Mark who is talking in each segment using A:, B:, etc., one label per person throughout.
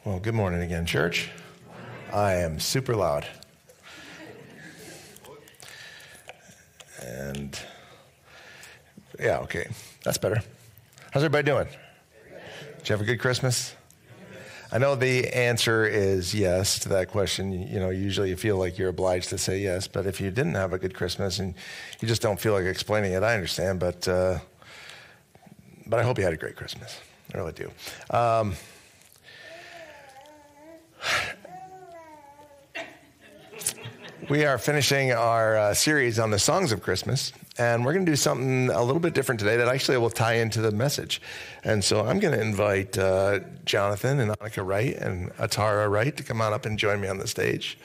A: Well, good morning again, church. I am super loud. And yeah, okay, that's better. How's everybody doing? Did you have a good Christmas? I know the answer is yes to that question. You know, usually you feel like you're obliged to say yes, but if you didn't have a good Christmas and you just don't feel like explaining it, I understand, but I hope you had a great Christmas. I really do. We are finishing our series on the songs of Christmas, and we're going to do something a little bit different today that actually will tie into the message. And so I'm going to invite Jonathan and Annika Wright and Atara Wright to come on up and join me on the stage.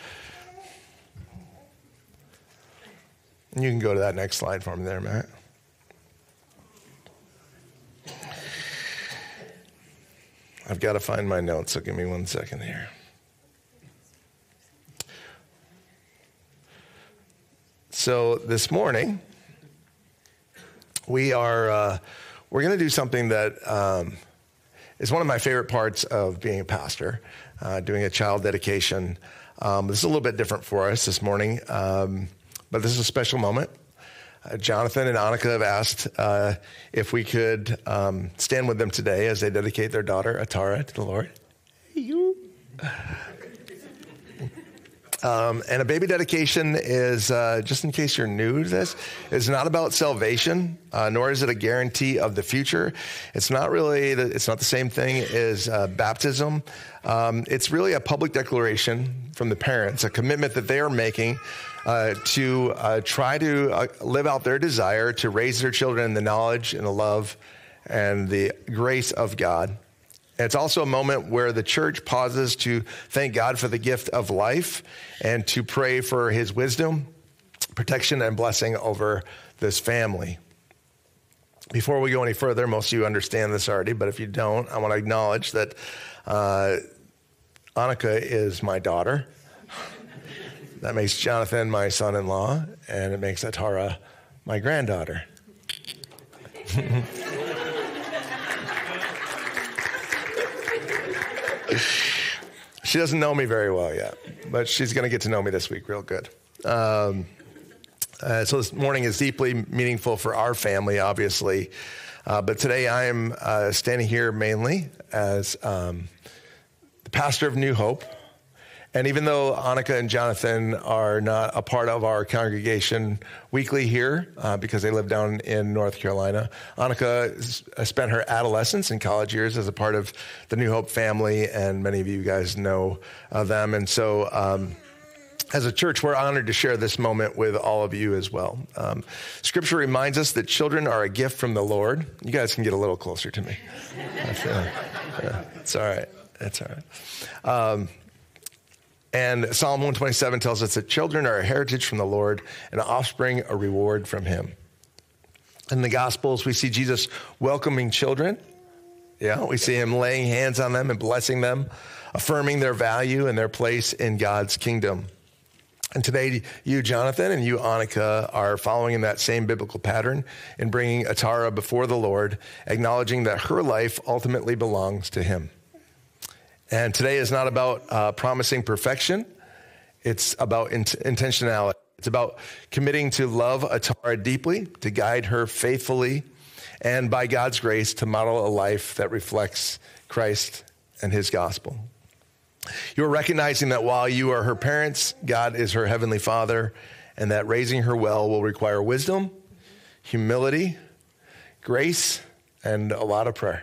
A: And you can go to that next slide for me there, Matt. I've got to find my notes, so give me 1 second here. So this morning, we're going to do something that is one of my favorite parts of being a pastor, doing a child dedication. This is a little bit different for us this morning, but this is a special moment. Jonathan and Annika have asked if we could stand with them today as they dedicate their daughter, Atara, to the Lord. Hey, you. And a baby dedication is, just in case you're new to this, is not about salvation, nor is it a guarantee of the future. It's not it's not the same thing as baptism. It's really a public declaration from the parents, a commitment that they are making to try to live out their desire to raise their children in the knowledge and the love and the grace of God. It's also a moment where the church pauses to thank God for the gift of life and to pray for his wisdom, protection, and blessing over this family. Before we go any further, most of you understand this already, but if you don't, I want to acknowledge that Annika is my daughter. That makes Jonathan my son-in-law, and it makes Atara my granddaughter. She doesn't know me very well yet, but she's going to get to know me this week real good. So this morning is deeply meaningful for our family, obviously. But today I am standing here mainly as the pastor of New Hope. And even though Annika and Jonathan are not a part of our congregation weekly here because they live down in North Carolina, Annika spent her adolescence and college years as a part of the New Hope family, and many of you guys know them. And so as a church, we're honored to share this moment with all of you as well. Scripture reminds us that children are a gift from the Lord. You guys can get a little closer to me. It's all right. It's all right. And Psalm 127 tells us that children are a heritage from the Lord and offspring a reward from him. In the Gospels, we see Jesus welcoming children. Yeah, we see him laying hands on them and blessing them, affirming their value and their place in God's kingdom. And today, you, Jonathan, and you, Annika, are following in that same biblical pattern in bringing Atara before the Lord, acknowledging that her life ultimately belongs to him. And today is not about promising perfection. It's about intentionality. It's about committing to love Atara deeply, to guide her faithfully, and by God's grace to model a life that reflects Christ and his gospel. You're recognizing that while you are her parents, God is her heavenly Father, and that raising her well will require wisdom, humility, grace, and a lot of prayer.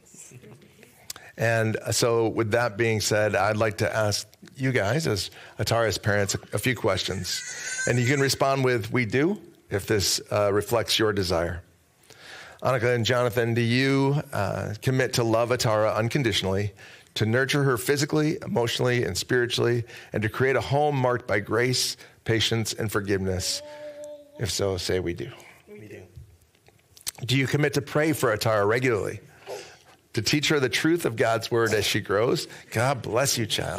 A: And so with that being said, I'd like to ask you guys, as Atara's parents, a few questions. And you can respond with, "We do," if this reflects your desire. Annika and Jonathan, do you commit to love Atara unconditionally, to nurture her physically, emotionally, and spiritually, and to create a home marked by grace, patience, and forgiveness? If so, say we do. We do. Do you commit to pray for Atara regularly, to teach her the truth of God's word as she grows? God bless you, child.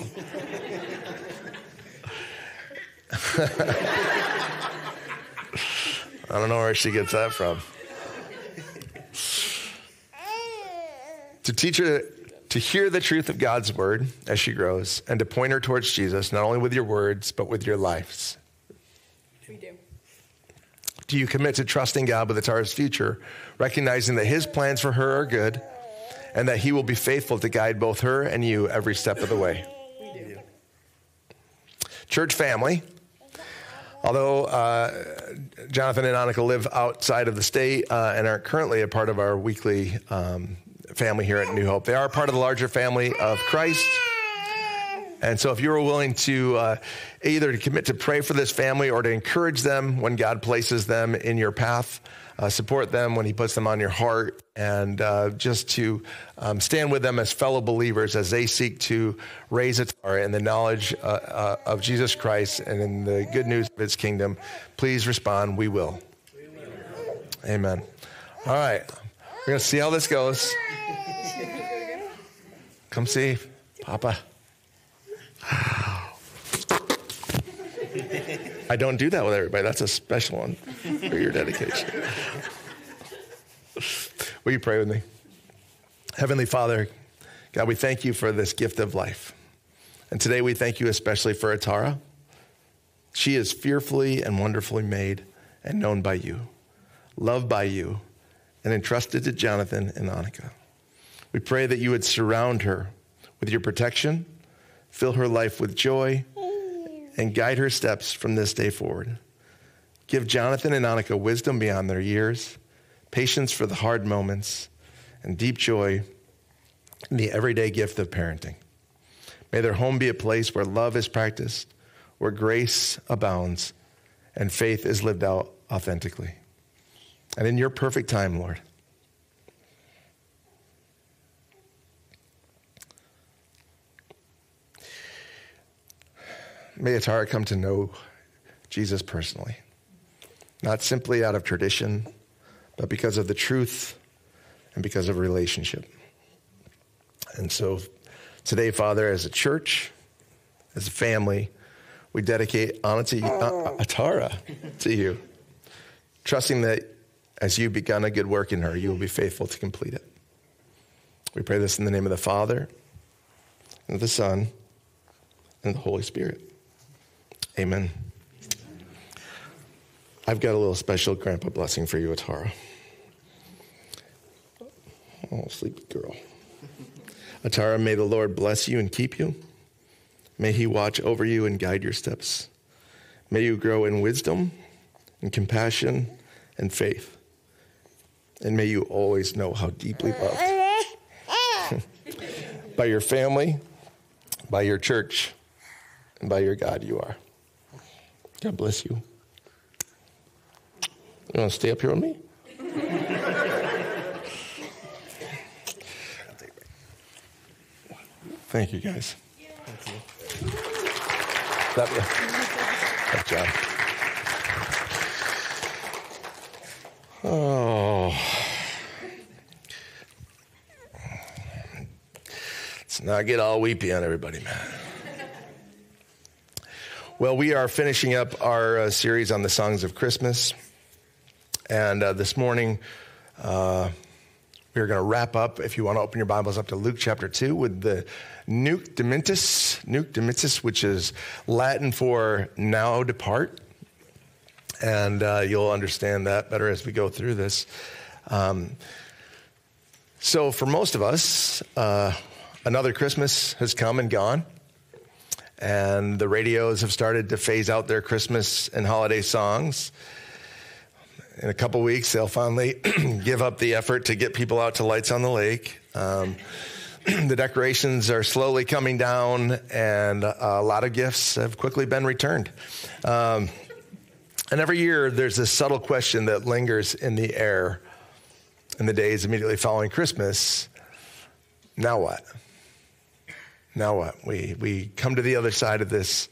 A: I don't know where she gets that from. To teach her to hear the truth of God's word as she grows and to point her towards Jesus, not only with your words, but with your lives?
B: We do.
A: Do you commit to trusting God with Atara's future, recognizing that his plans for her are good and that he will be faithful to guide both her and you every step of the way?
B: We do.
A: Church family, although Jonathan and Annika live outside of the state and aren't currently a part of our weekly family here at New Hope, they are part of the larger family of Christ. And so if you are willing to either to commit to pray for this family or to encourage them when God places them in your path, support them when he puts them on your heart, and just to stand with them as fellow believers as they seek to raise Atara in the knowledge of Jesus Christ and in the good news of his kingdom, please respond, we will. Amen. All right. We're going to see how this goes. Come see Papa. I don't do that with everybody. That's a special one for your dedication. Will you pray with me? Heavenly Father, God, we thank you for this gift of life. And today we thank you especially for Atara. She is fearfully and wonderfully made and known by you, loved by you, and entrusted to Jonathan and Annika. We pray that you would surround her with your protection, fill her life with joy, and guide her steps from this day forward. Give Jonathan and Annika wisdom beyond their years, patience for the hard moments, and deep joy in the everyday gift of parenting. May their home be a place where love is practiced, where grace abounds, and faith is lived out authentically. And in your perfect time, Lord, may Atara come to know Jesus personally, not simply out of tradition, but because of the truth and because of relationship. And so today, Father, as a church, as a family, we dedicate Atara to you, trusting that as you've begun a good work in her, you will be faithful to complete it. We pray this in the name of the Father, and of the Son, and the Holy Spirit. Amen. I've got a little special grandpa blessing for you, Atara. Oh, sleepy girl. Atara, may the Lord bless you and keep you. May he watch over you and guide your steps. May you grow in wisdom and compassion and faith. And may you always know how deeply loved by your family, by your church, and by your God you are. God bless you. You want to stay up here with me? Thank you, guys. Thank you. Love you. Good job. Oh. Let's not get all weepy on everybody, man. Well, we are finishing up our series on the songs of Christmas. And this morning, we're going to wrap up, if you want to open your Bibles up to Luke chapter 2, with the Nunc Dimittis, which is Latin for now depart. And you'll understand that better as we go through this. So for most of us, another Christmas has come and gone. And the radios have started to phase out their Christmas and holiday songs. In a couple weeks, they'll finally give up the effort to get people out to Lights on the Lake. The decorations are slowly coming down, and a lot of gifts have quickly been returned. And every year, there's this subtle question that lingers in the air in the days immediately following Christmas. Now what? Now what? We come to the other side of this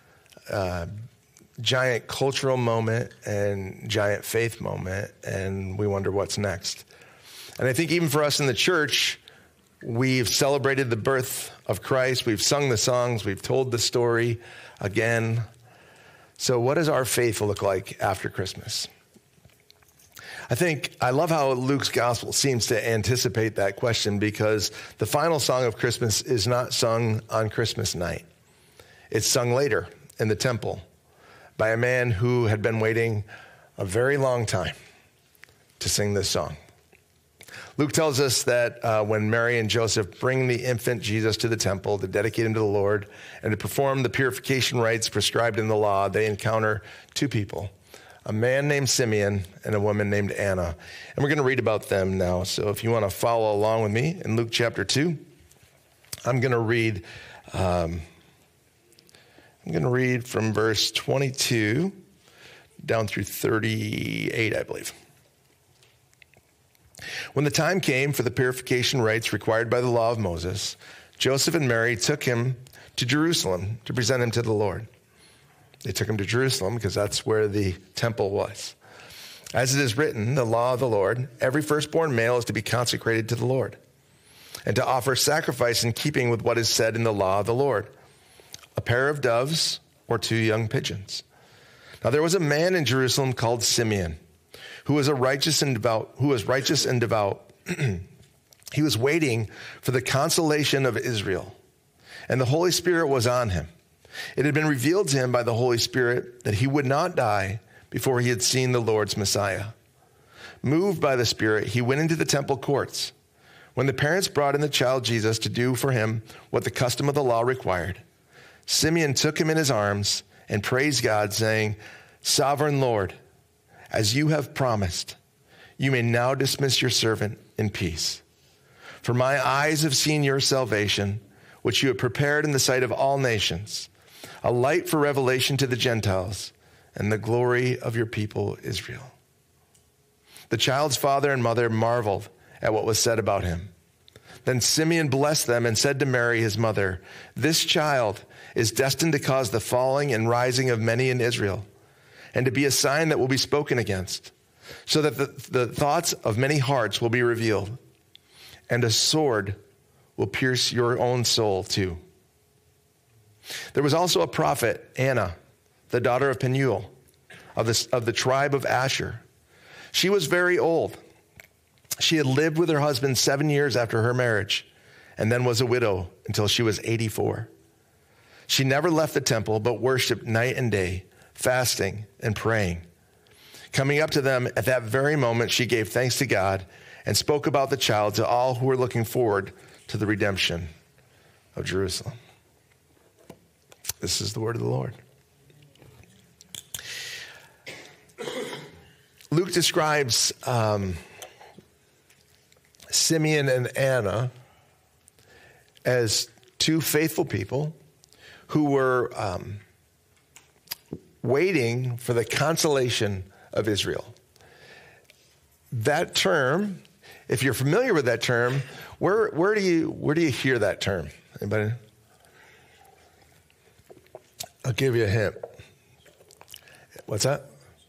A: giant cultural moment and giant faith moment, and we wonder what's next. And I think even for us in the church, we've celebrated the birth of Christ. We've sung the songs. We've told the story again. So what does our faith look like after Christmas? I love how Luke's gospel seems to anticipate that question, because the final song of Christmas is not sung on Christmas night. It's sung later in the temple by a man who had been waiting a very long time to sing this song. Luke tells us that when Mary and Joseph bring the infant Jesus to the temple to dedicate him to the Lord and to perform the purification rites prescribed in the law, they encounter two people, a man named Simeon and a woman named Anna. And we're going to read about them now. So if you want to follow along with me in Luke chapter 2, I'm going to read from verse 22 down through 38, I believe. When the time came for the purification rites required by the law of Moses, Joseph and Mary took him to Jerusalem to present him to the Lord. They took him to Jerusalem because that's where the temple was. As it is written, the law of the Lord, every firstborn male is to be consecrated to the Lord and to offer sacrifice in keeping with what is said in the law of the Lord, a pair of doves or 2 young pigeons. Now there was a man in Jerusalem called Simeon, who was righteous and devout. He was waiting for the consolation of Israel, and the Holy Spirit was on him. It had been revealed to him by the Holy Spirit that he would not die before he had seen the Lord's Messiah. Moved by the Spirit, he went into the temple courts. When the parents brought in the child Jesus to do for him what the custom of the law required, Simeon took him in his arms and praised God, saying, "Sovereign Lord, as you have promised, you may now dismiss your servant in peace. For my eyes have seen your salvation, which you have prepared in the sight of all nations, a light for revelation to the Gentiles and the glory of your people Israel." The child's father and mother marveled at what was said about him. Then Simeon blessed them and said to Mary, his mother, "This child is destined to cause the falling and rising of many in Israel, and to be a sign that will be spoken against, so that the thoughts of many hearts will be revealed, and a sword will pierce your own soul too." There was also a prophet, Anna, the daughter of Penuel, of the tribe of Asher. She was very old. She had lived with her husband 7 years after her marriage, and then was a widow until she was 84. She never left the temple, but worshiped night and day, fasting and praying. Coming up to them at that very moment, she gave thanks to God and spoke about the child to all who were looking forward to the redemption of Jerusalem. This is the word of the Lord. Luke describes Simeon and Anna as two faithful people who were waiting for the consolation of Israel. That term, if you're familiar with that term, where do you hear that term? Anybody? I'll give you a hint. What's that?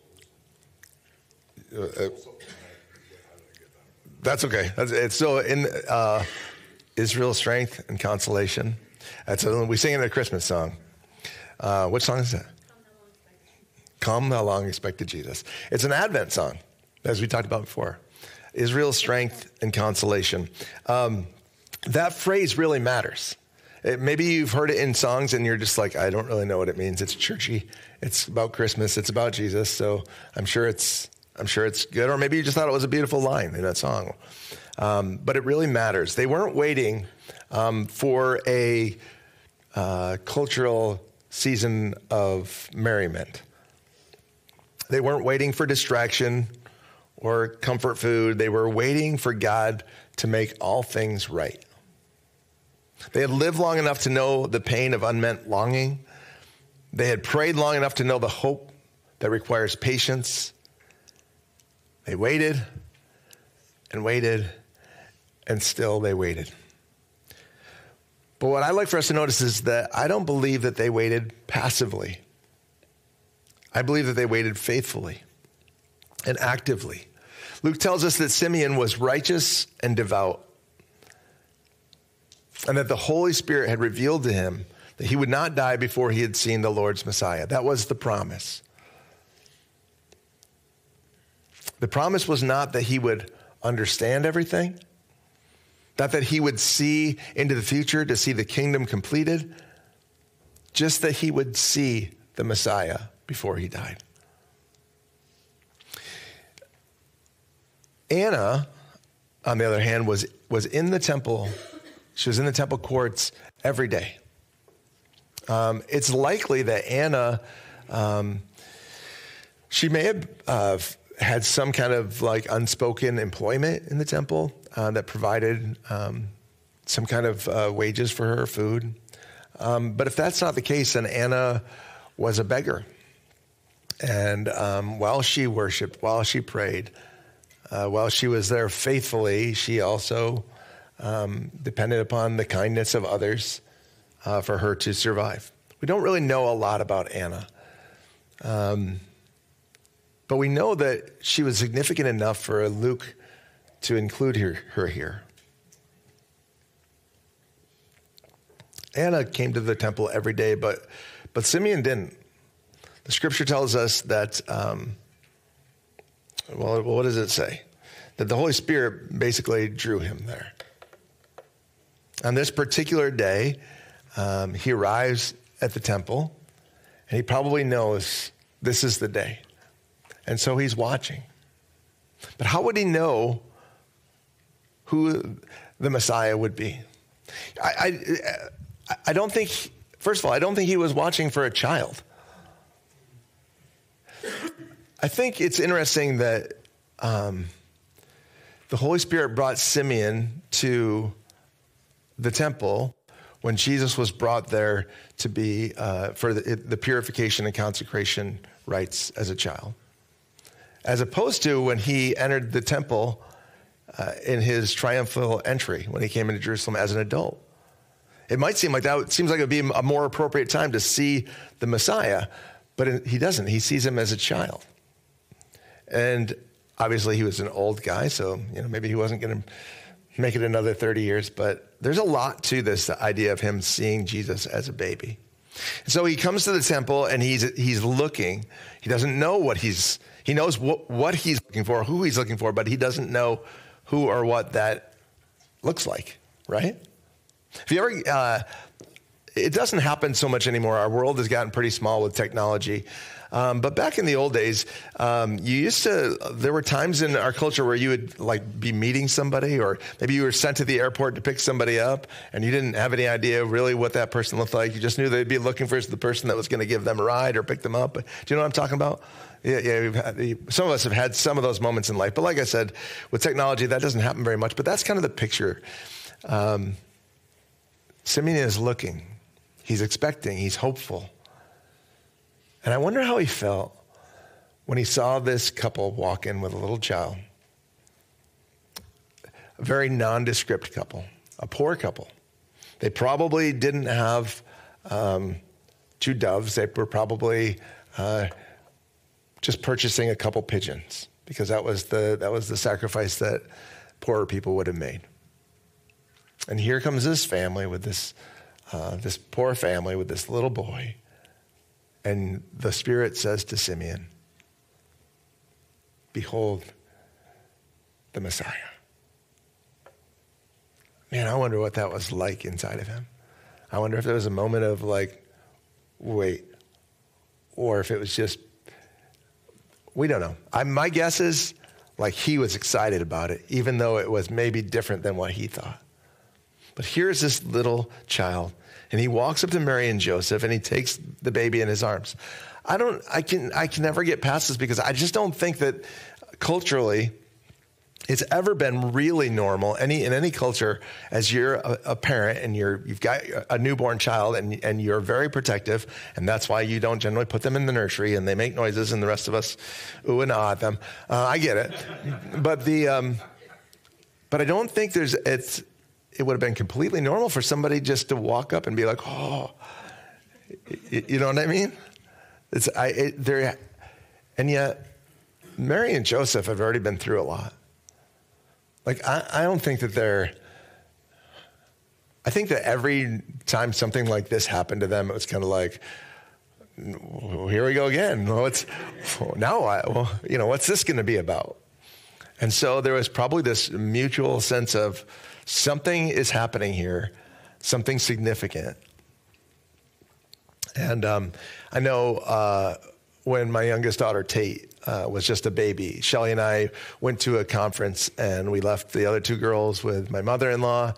A: That's okay. It's so in Israel's strength and consolation. We sing it in a Christmas song. Which song is that? Come Thou Long Expected Jesus. It's an Advent song, as we talked about before. Israel's strength and consolation. That phrase really matters. Maybe you've heard it in songs and you're just like, I don't really know what it means. It's churchy. It's about Christmas. It's about Jesus. So I'm sure it's good. Or maybe you just thought it was a beautiful line in that song. But it really matters. They weren't waiting for a cultural season of merriment. They weren't waiting for distraction or comfort food. They were waiting for God to make all things right. They had lived long enough to know the pain of unmet longing. They had prayed long enough to know the hope that requires patience. They waited and waited, and still they waited. But what I'd like for us to notice is that I don't believe that they waited passively. I believe that they waited faithfully and actively. Luke tells us that Simeon was righteous and devout, and that the Holy Spirit had revealed to him that he would not die before he had seen the Lord's Messiah. That was the promise. The promise was not that he would understand everything, not that he would see into the future to see the kingdom completed, just that he would see the Messiah before he died. Anna, on the other hand, was in the temple. She was in the temple courts every day. It's likely that Anna, she may have had some kind of like unspoken employment in the temple that provided some kind of wages for her, food. But if that's not the case, then Anna was a beggar. And while she worshiped, while she prayed, while she was there faithfully, she also depended upon the kindness of others for her to survive. We don't really know a lot about Anna. But we know that she was significant enough for Luke to include her here. Anna came to the temple every day, but Simeon didn't. The scripture tells us that, what does it say? That the Holy Spirit basically drew him there. On this particular day, he arrives at the temple, and he probably knows this is the day. And so he's watching. But how would he know who the Messiah would be? I don't think, first of all, I don't think he was watching for a child. I think it's interesting that the Holy Spirit brought Simeon to the temple when Jesus was brought there to be for the purification and consecration rites as a child, as opposed to when he entered the temple in his triumphal entry, when he came into Jerusalem as an adult. It might seem like that. It seems like it would be a more appropriate time to see the Messiah, but he doesn't. He sees him as a child. And obviously he was an old guy, so maybe he wasn't going to make it another 30 years, but there's a lot to this, the idea of him seeing Jesus as a baby. So he comes to the temple and he's looking. He doesn't know he knows what he's looking for, who he's looking for, but he doesn't know who or what that looks like, right? If you ever, it doesn't happen so much anymore. Our world has gotten pretty small with technology. But back in the old days, there were times in our culture where you would be meeting somebody, or maybe you were sent to the airport to pick somebody up and you didn't have any idea really what that person looked like. You just knew they'd be looking for the person that was going to give them a ride or pick them up. Do you know what I'm talking about? Yeah. Some of us have had some of those moments in life, but like I said, with technology, that doesn't happen very much, but that's kind of the picture. Simeon is looking, he's expecting, he's hopeful. And I wonder how he felt when he saw this couple walk in with a little child. A very nondescript couple, a poor couple. They probably didn't have 2 doves. They were probably just purchasing a couple pigeons, because that was the sacrifice that poorer people would have made. And here comes this family with this poor family with this little boy. And the Spirit says to Simeon, "Behold the Messiah." Man, I wonder what that was like inside of him. I wonder if there was a moment of wait, or if it was just, we don't know. My guess is he was excited about it, even though it was maybe different than what he thought. But here's this little child, and he walks up to Mary and Joseph, and he takes the baby in his arms. I can never get past this, because I just don't think that culturally it's ever been really normal in any culture, as you're a parent and you've got a newborn child and you're very protective, and that's why you don't generally put them in the nursery and they make noises and the rest of us ooh and ah at them. I get it, but I don't think it would have been completely normal for somebody just to walk up and be like, "Oh," you know what I mean? And yet Mary and Joseph have already been through a lot. I don't think that I think that every time something like this happened to them, it was kind of like, well, here we go again. What's this going to be about? And so there was probably this mutual sense of something is happening here, something significant. And I know when my youngest daughter, Tate, was just a baby, Shelly and I went to a conference, and we left the other two girls with my mother-in-law.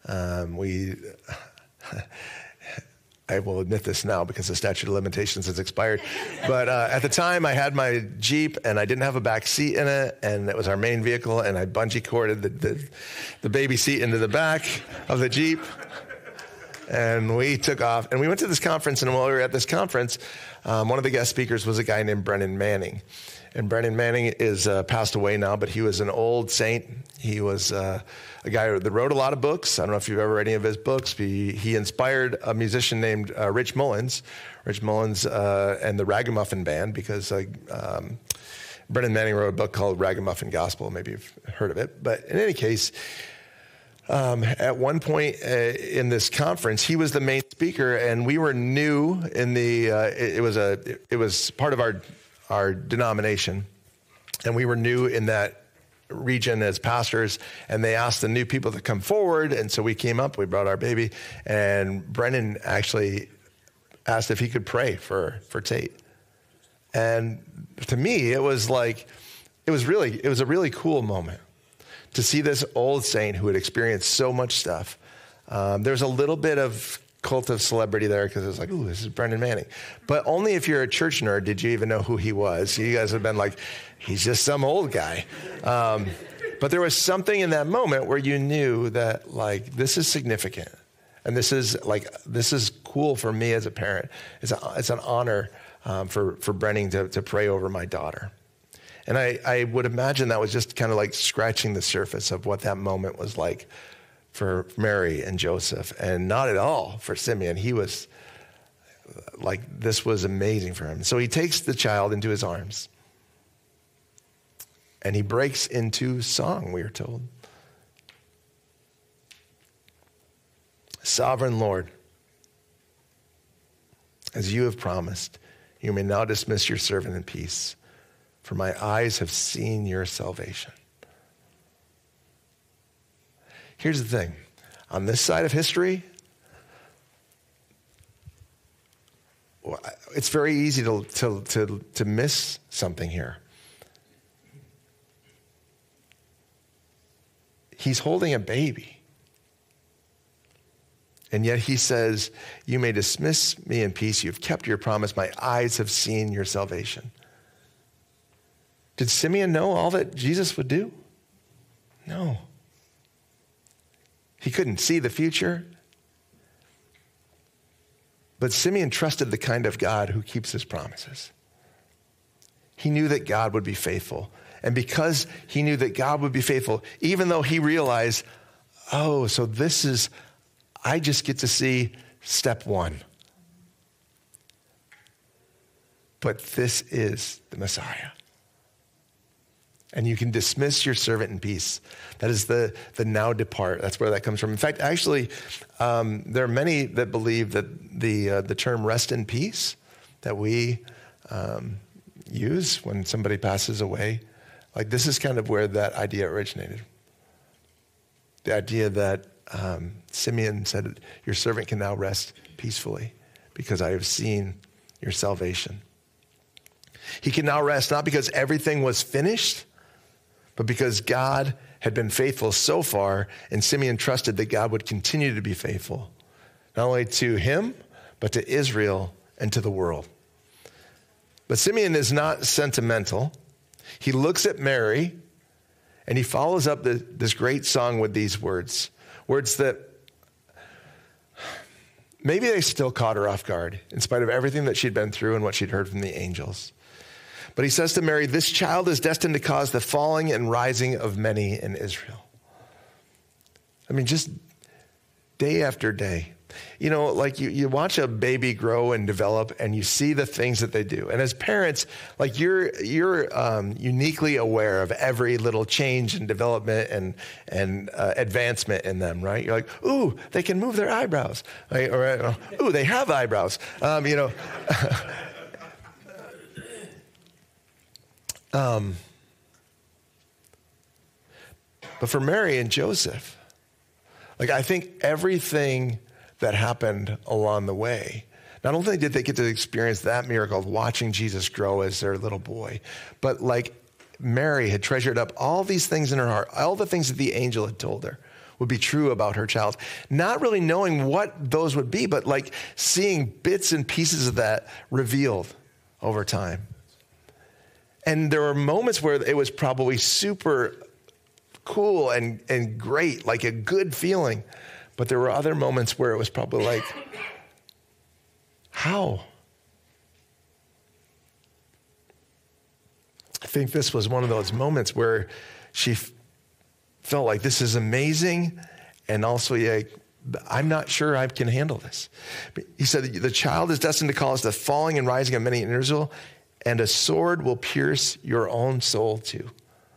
A: I will admit this now because the statute of limitations has expired. But at the time, I had my Jeep, and I didn't have a back seat in it, and it was our main vehicle, and I bungee corded the baby seat into the back of the Jeep. And we took off, and we went to this conference, and while we were at this conference, one of the guest speakers was a guy named Brennan Manning. And Brennan Manning is passed away now, but he was an old saint. He was a guy that wrote a lot of books. I don't know if you've ever read any of his books. He inspired a musician named Rich Mullins. Rich Mullins and the Ragamuffin Band, because Brennan Manning wrote a book called Ragamuffin Gospel. Maybe you've heard of it. But in any case, at one point in this conference, he was the main speaker, and we were new in the. It was part of our denomination, and we were new in that region as pastors. And they asked the new people to come forward, and so we came up. We brought our baby, and Brennan actually asked if he could pray for Tate. And to me, it was a really cool moment to see this old saint who had experienced so much stuff. There's a little bit of cult of celebrity there because it was like, ooh, this is Brennan Manning. But only if you're a church nerd did you even know who he was. You guys have been like, he's just some old guy. But there was something in that moment where you knew that, like, this is significant. And this is cool for me as a parent. It's an honor for Brennan to pray over my daughter. And I would imagine that was just kind of like scratching the surface of what that moment was like for Mary and Joseph, and not at all for Simeon. He was like, this was amazing for him. So he takes the child into his arms, and he breaks into song, we are told. Sovereign Lord, as you have promised, you may now dismiss your servant in peace, for my eyes have seen your salvation. Here's the thing. On this side of history, it's very easy to miss something here. He's holding a baby. And yet he says, you may dismiss me in peace. You've kept your promise. My eyes have seen your salvation. Did Simeon know all that Jesus would do? No. He couldn't see the future. But Simeon trusted the kind of God who keeps his promises. He knew that God would be faithful. And because he knew that God would be faithful, even though he realized, oh, so I just get to see step one. But this is the Messiah. And you can dismiss your servant in peace. That is the now depart. That's where that comes from. In fact, actually, there are many that believe that the term rest in peace that we use when somebody passes away, like this is kind of where that idea originated. The idea that Simeon said, your servant can now rest peacefully because I have seen your salvation. He can now rest not because everything was finished, but because God had been faithful so far, and Simeon trusted that God would continue to be faithful, not only to him, but to Israel and to the world. But Simeon is not sentimental. He looks at Mary, and he follows up this great song with these words that maybe they still caught her off guard, in spite of everything that she'd been through and what she'd heard from the angels. But he says to Mary, this child is destined to cause the falling and rising of many in Israel. I mean, just day after day. You know, like you watch a baby grow and develop and you see the things that they do. And as parents, like you're uniquely aware of every little change and development and advancement in them, right? You're like, ooh, they can move their eyebrows. Right? Or, ooh, they have eyebrows. But for Mary and Joseph, like I think everything that happened along the way, not only did they get to experience that miracle of watching Jesus grow as their little boy, but like Mary had treasured up all these things in her heart, all the things that the angel had told her would be true about her child, not really knowing what those would be, but like seeing bits and pieces of that revealed over time. And there were moments where it was probably super cool and great, like a good feeling. But there were other moments where it was probably like, how? I think this was one of those moments where she felt like this is amazing. And also, yeah, I'm not sure I can handle this. He said, the child is destined to cause the falling and rising of many in Israel, and a sword will pierce your own soul too.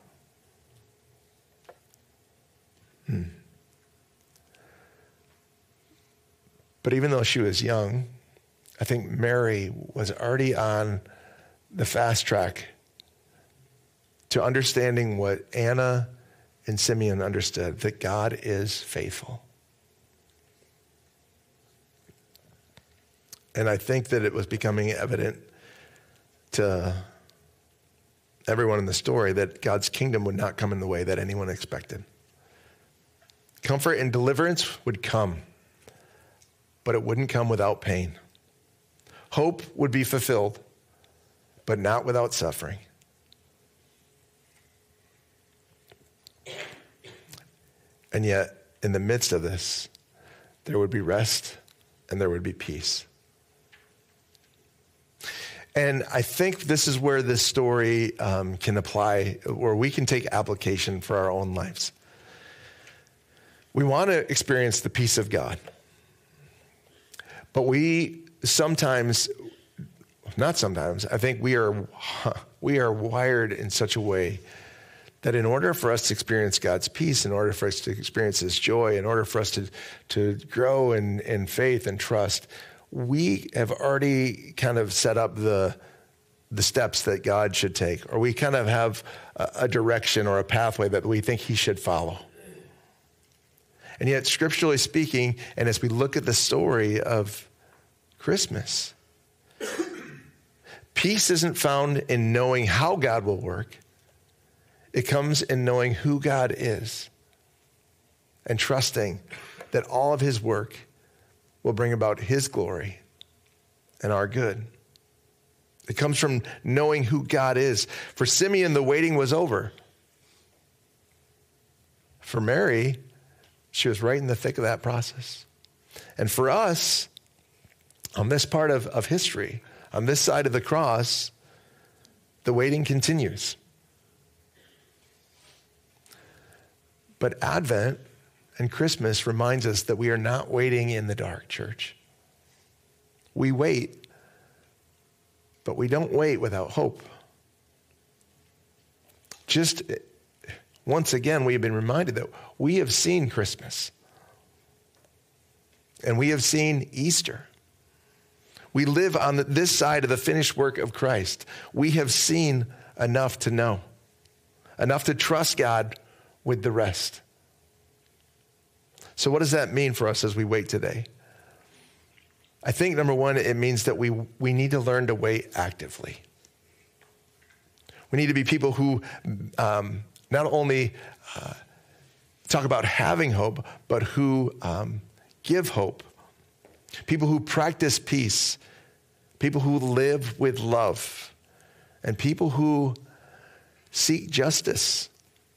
A: But even though she was young, I think Mary was already on the fast track to understanding what Anna and Simeon understood, that God is faithful. And I think that it was becoming evident to everyone in the story that God's kingdom would not come in the way that anyone expected. Comfort and deliverance would come, but it wouldn't come without pain. Hope would be fulfilled, but not without suffering. And yet, in the midst of this, there would be rest and there would be peace. And I think this is where this story can apply, where we can take application for our own lives. We want to experience the peace of God. But we sometimes, not sometimes, I think we are wired in such a way that in order for us to experience God's peace, in order for us to experience his joy, in order for us to grow in faith and trust, we have already kind of set up the steps that God should take, or we kind of have a direction or a pathway that we think he should follow. And yet, scripturally speaking, and as we look at the story of Christmas, peace isn't found in knowing how God will work. It comes in knowing who God is and trusting that all of his work will bring about his glory and our good. It comes from knowing who God is. For Simeon, the waiting was over. For Mary, she was right in the thick of that process. And for us, on this part of history, on this side of the cross, the waiting continues. But Advent and Christmas reminds us that we are not waiting in the dark, church. We wait, but we don't wait without hope. Just once again, we have been reminded that we have seen Christmas and we have seen Easter. We live on this side of the finished work of Christ. We have seen enough to know, enough to trust God with the rest. So what does that mean for us as we wait today? I think, number one, it means that we need to learn to wait actively. We need to be people who not only talk about having hope, but who give hope. People who practice peace. People who live with love. And people who seek justice.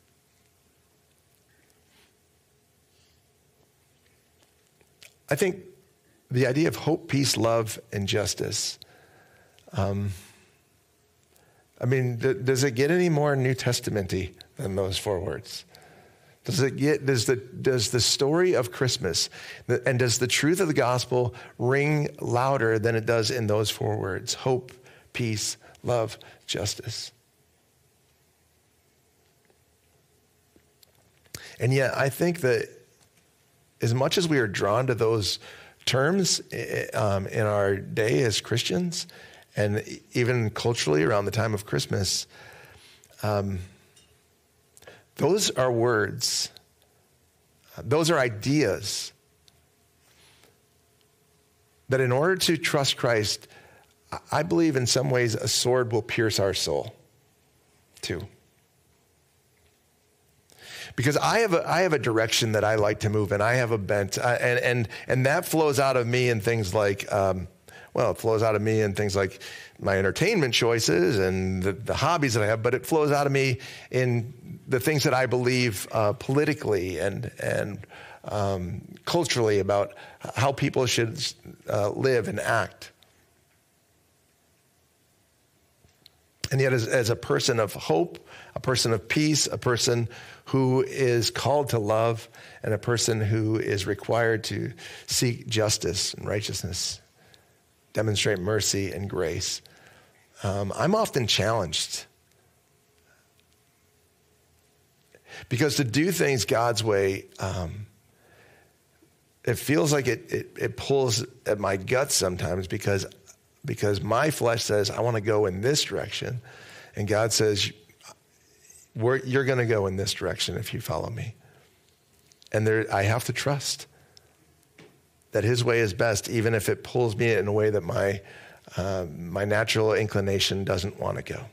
A: I think the idea of hope, peace, love, and justice, does it get any more New Testament-y than those four words? Does the story of Christmas and does the truth of the gospel ring louder than it does in those four words? Hope, peace, love, justice. And yet I think that as much as we are drawn to those terms in our day as Christians, and even culturally around the time of Christmas, the Those are words. Those are ideas that in order to trust Christ, I believe in some ways a sword will pierce our soul too. Because I have a direction that I like to move in. I have a bent, and that flows out of me in things like, it flows out of me in things like my entertainment choices and the hobbies that I have, but it flows out of me in the things that I believe politically and culturally about how people should live and act. And yet as a person of hope, a person of peace, a person who is called to love, and a person who is required to seek justice and righteousness, demonstrate mercy and grace, I'm often challenged. Because to do things God's way, it feels like it pulls at my guts sometimes because my flesh says, I want to go in this direction. And God says, you're going to go in this direction if you follow me. And I have to trust that his way is best, even if it pulls me in a way that my natural inclination doesn't want to go.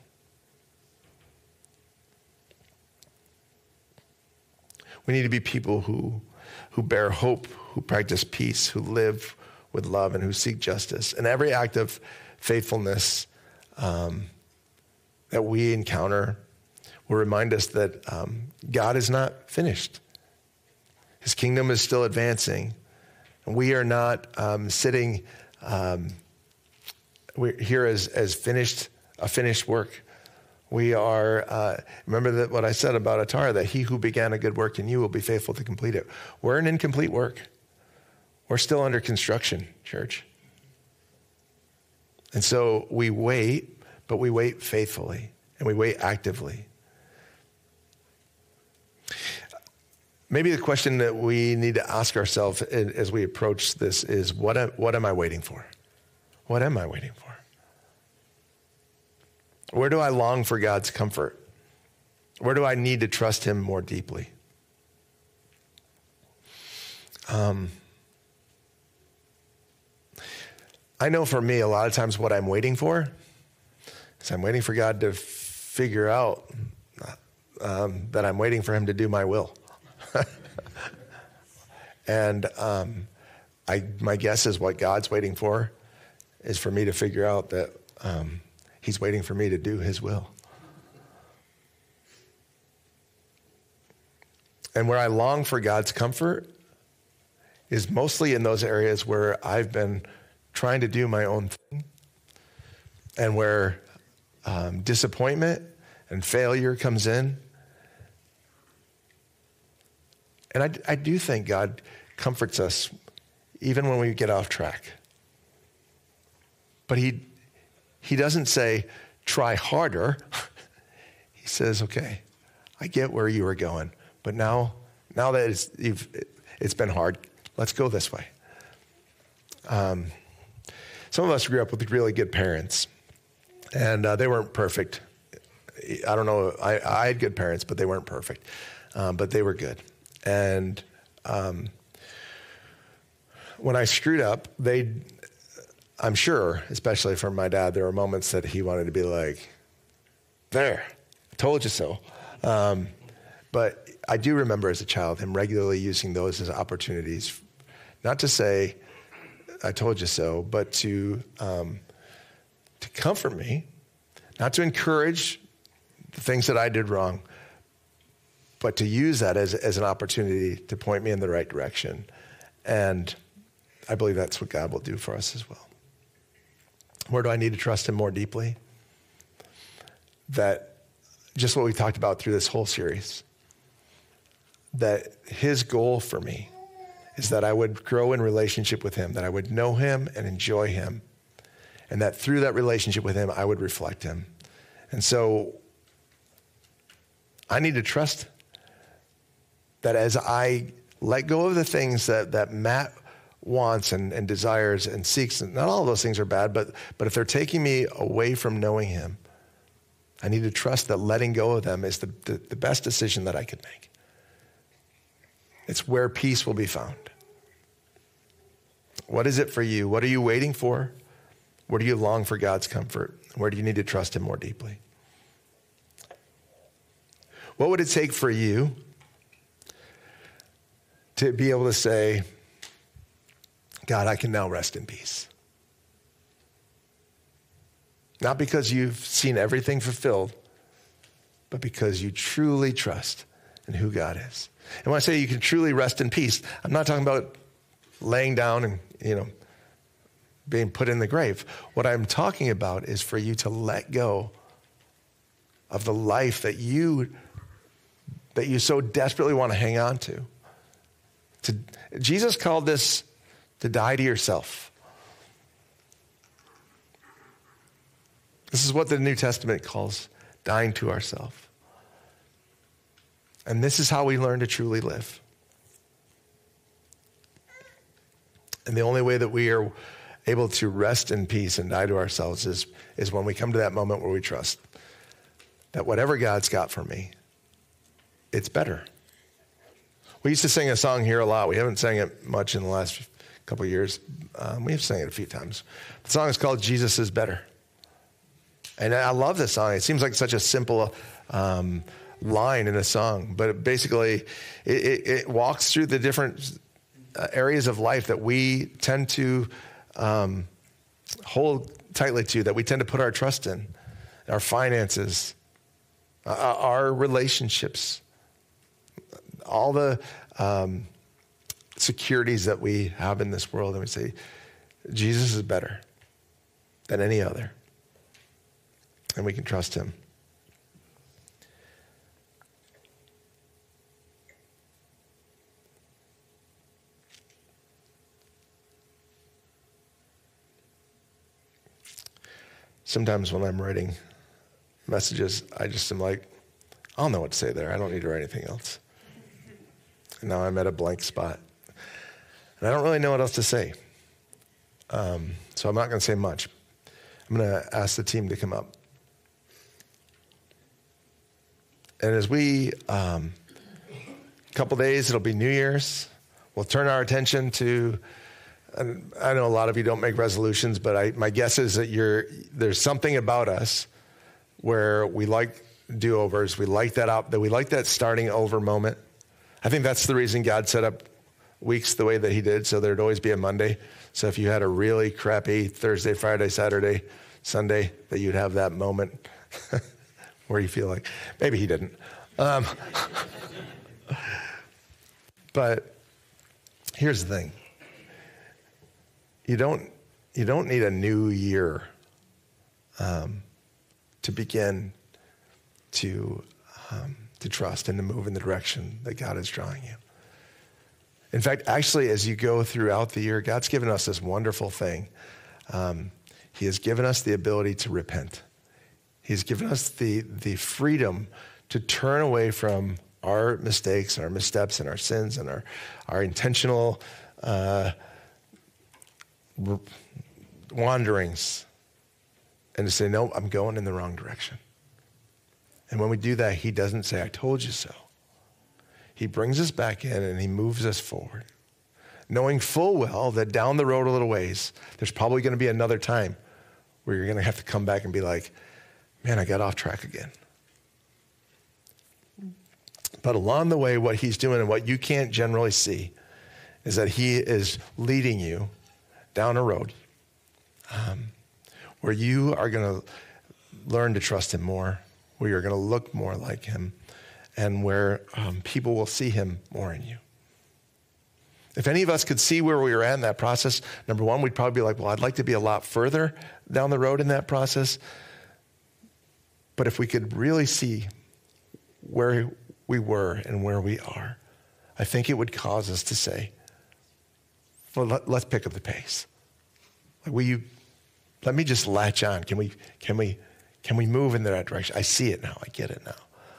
A: We need to be people who bear hope, who practice peace, who live with love, and who seek justice. And every act of faithfulness that we encounter will remind us that God is not finished. His kingdom is still advancing. And we are not sitting we're here as a finished work. We are, remember what I said about Atara, that he who began a good work in you will be faithful to complete it. We're an incomplete work. We're still under construction, church. And so we wait, but we wait faithfully, and we wait actively. Maybe the question that we need to ask ourselves as we approach this is, what am I waiting for? What am I waiting for? Where do I long for God's comfort? Where do I need to trust him more deeply? I know for me, a lot of times what I'm waiting for is I'm waiting for God to figure out that I'm waiting for him to do my will. And my guess is what God's waiting for is for me to figure out that he's waiting for me to do his will. And where I long for God's comfort is mostly in those areas where I've been trying to do my own thing, and where disappointment and failure comes in. And I do think God comforts us even when we get off track. But he doesn't say, try harder. He says, okay, I get where you were going, but now that it's been hard, let's go this way. Some of us grew up with really good parents, and they weren't perfect. I don't know, I had good parents, but they weren't perfect. But they were good. And when I screwed up, I'm sure, especially from my dad, there were moments that he wanted to be like, there, I told you so. But I do remember as a child him regularly using those as opportunities, not to say, I told you so, but to comfort me, not to encourage the things that I did wrong, but to use that as an opportunity to point me in the right direction. And I believe that's what God will do for us as well. Where do I need to trust him more deeply? That just what we talked about through this whole series, that his goal for me is that I would grow in relationship with him, that I would know him and enjoy him, and that through that relationship with him, I would reflect him. And so I need to trust that as I let go of the things that Matt wants and desires and seeks, and not all of those things are bad, but if they're taking me away from knowing him, I need to trust that letting go of them is the best decision that I could make. It's where peace will be found. What is it for you? What are you waiting for? Where do you long for God's comfort? Where do you need to trust him more deeply? What would it take for you to be able to say, God, I can now rest in peace? Not because you've seen everything fulfilled, but because you truly trust in who God is. And when I say you can truly rest in peace, I'm not talking about laying down and, being put in the grave. What I'm talking about is for you to let go of the life that you so desperately want to hang on to. Jesus called this to die to yourself. This is what the New Testament calls dying to ourselves. And this is how we learn to truly live. And the only way that we are able to rest in peace and die to ourselves is when we come to that moment where we trust that whatever God's got for me, it's better. We used to sing a song here a lot. We haven't sang it much in the last couple of years. We've sang it a few times. The song is called Jesus is Better. And I love this song. It seems like such a simple line in a song, but basically it walks through the different areas of life that we tend to hold tightly to, that we tend to put our trust in, our finances, our relationships, all the securities that we have in this world. And we say, Jesus is better than any other. And we can trust him. Sometimes when I'm writing messages, I just am like, I'll know what to say there. I don't need to write anything else. And now I'm at a blank spot. And I don't really know what else to say. So I'm not going to say much. I'm going to ask the team to come up. And as we, couple days, it'll be New Year's. We'll turn our attention to, and I know a lot of you don't make resolutions, but my guess is that there's something about us where we like do-overs. We like that starting over moment. I think that's the reason God set up weeks the way that he did, so there'd always be a Monday. So if you had a really crappy Thursday, Friday, Saturday, Sunday, that you'd have that moment where you feel like, maybe he didn't. But here's the thing. You don't need a new year to begin to trust and to move in the direction that God is drawing you. In fact, actually, as you go throughout the year, God's given us this wonderful thing. He has given us the ability to repent. He's given us the freedom to turn away from our mistakes, our missteps, and our sins, and our intentional wanderings, and to say, no, I'm going in the wrong direction. And when we do that, he doesn't say, I told you so. He brings us back in and he moves us forward, knowing full well that down the road a little ways, there's probably going to be another time where you're going to have to come back and be like, man, I got off track again. But along the way, what he's doing and what you can't generally see is that he is leading you down a road where you are going to learn to trust him more, where you're going to look more like him, and where people will see him more in you. If any of us could see where we were at in that process, number one, we'd probably be like, well, I'd like to be a lot further down the road in that process. But if we could really see where we were and where we are, I think it would cause us to say, well, let's pick up the pace. Like, let me just latch on. Can we move in that direction? I see it now. I get it now.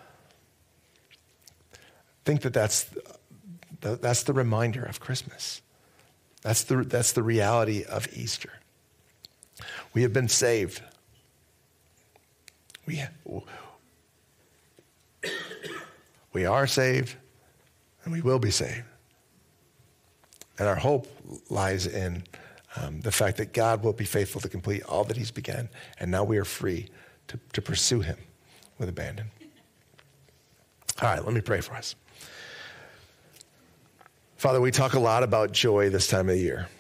A: I think that's the reminder of Christmas. That's the reality of Easter. We have been saved. We are saved, and we will be saved. And our hope lies in the fact that God will be faithful to complete all that he's begun, and now we are free to pursue him with abandon. All right, let me pray for us. Father, we talk a lot about joy this time of the year.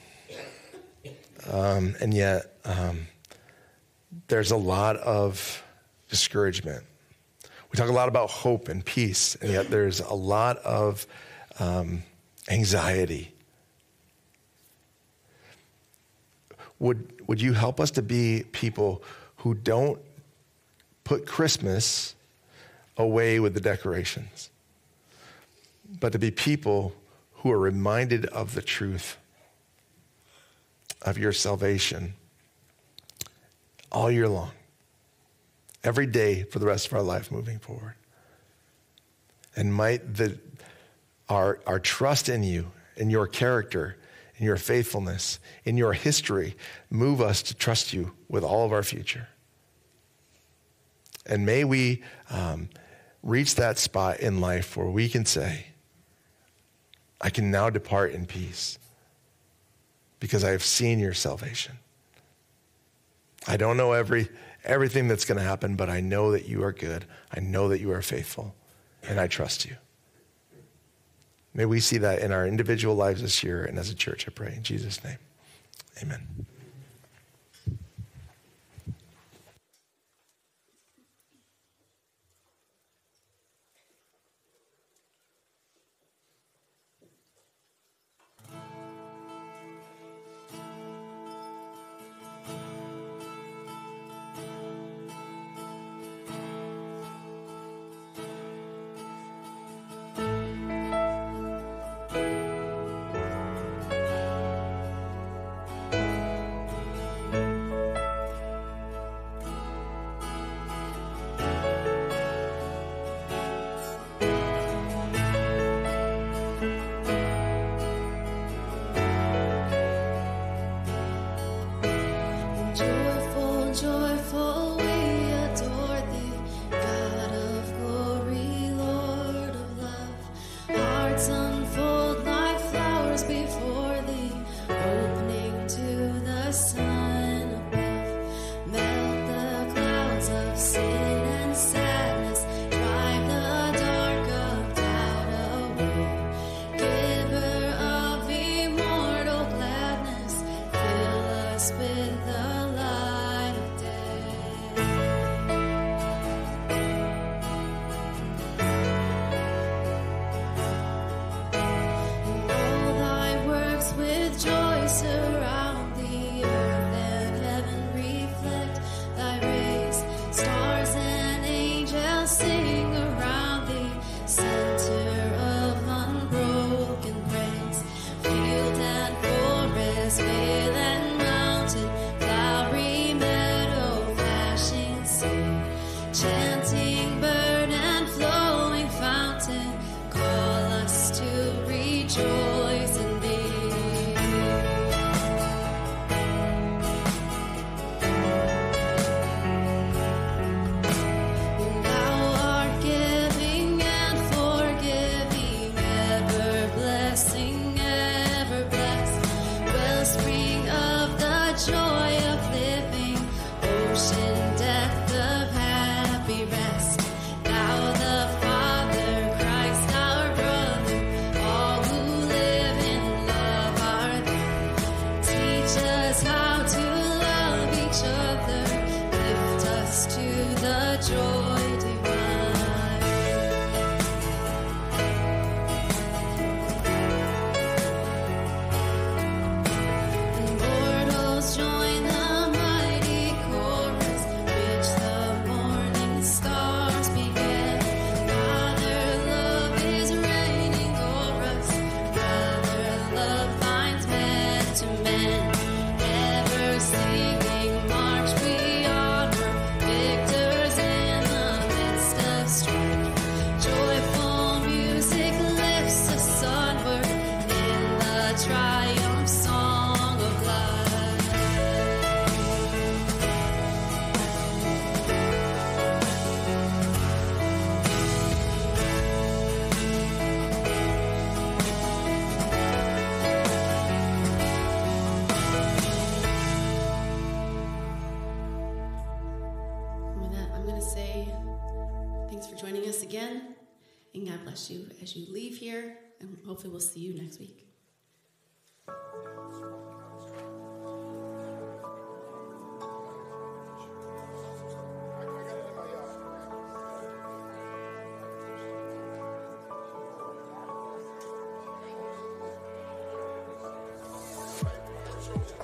A: And yet, there's a lot of discouragement. We talk a lot about hope and peace, and yet there's a lot of anxiety. Would you help us to be people who don't put Christmas away with the decorations, but to be people who are reminded of the truth of your salvation all year long, every day for the rest of our life moving forward. And might our trust in you, in your character, in your faithfulness, in your history, move us to trust you with all of our future. And may we reach that spot in life where we can say, I can now depart in peace because I have seen your salvation. I don't know everything that's going to happen, but I know that you are good. I know that you are faithful, and I trust you. May we see that in our individual lives this year and as a church, I pray. In Jesus' name, amen.
C: going to say thanks for joining us again, and God bless you as you leave here, and hopefully we'll see you next week.
D: Show